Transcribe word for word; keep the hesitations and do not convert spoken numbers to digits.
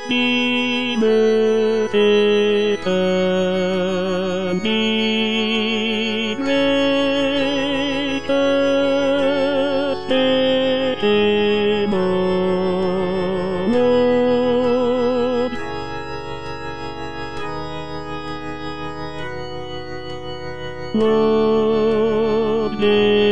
Limited and be greatest name on earth. Lord,